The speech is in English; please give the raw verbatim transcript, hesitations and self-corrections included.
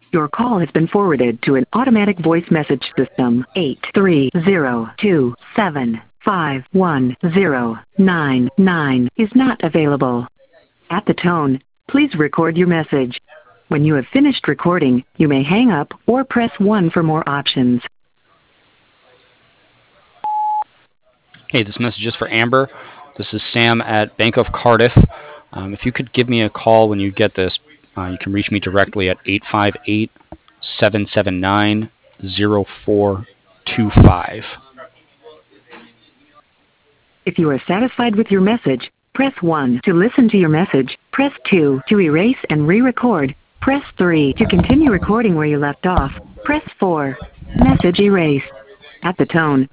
Your call has been forwarded to an automatic voice message system. eight three zero two seven five one zero nine nine is not available. At the tone, please record your message. When you have finished recording, you may hang up or press one for more options. Hey, this message is for Amber. This is Sam at Bank of Cardiff. Um, if you could give me a call when you get this, uh, you can reach me directly at eight five eight, seven seven nine, zero four two five. If you are satisfied with your message, press one. To listen to your message, press two. To erase and re-record, press three. To continue recording where you left off, press four. Message erased. At the tone,